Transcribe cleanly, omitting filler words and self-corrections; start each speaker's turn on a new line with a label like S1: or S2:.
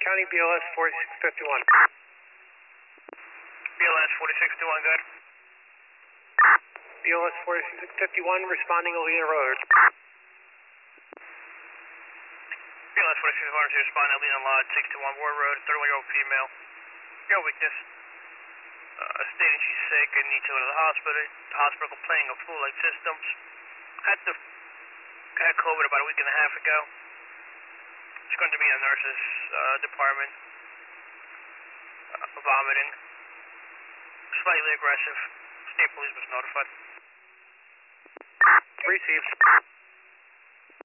S1: County, BLS 4651.
S2: BLS 4651, good.
S1: BLS 4651 responding Alina Road.
S2: BLS 4651 to respond Alina Lodge, 621 Ward Road, 31-year-old female. Got weakness. Stating she's sick and needs to go to the hospital. Hospital complaining of flu-like symptoms. Had COVID about a week and a half ago. She's going to be in the nurse's department. Vomiting. Slightly aggressive. State police was notified.
S1: Received.